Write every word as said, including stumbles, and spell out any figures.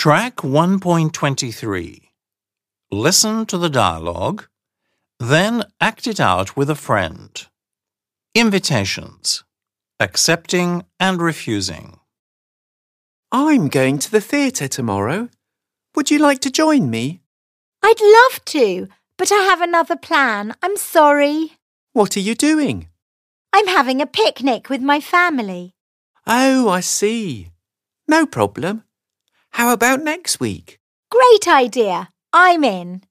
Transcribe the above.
Track one point twenty-three. Listen to the dialogue, then act it out with a friend. Invitations. Accepting and refusing. I'm going to the theatre tomorrow. Would you like to join me? I'd love to, but I have another plan. I'm sorry. What are you doing? I'm having a picnic with my family. Oh, I see. No problem. How about next week? Great idea. I'm in.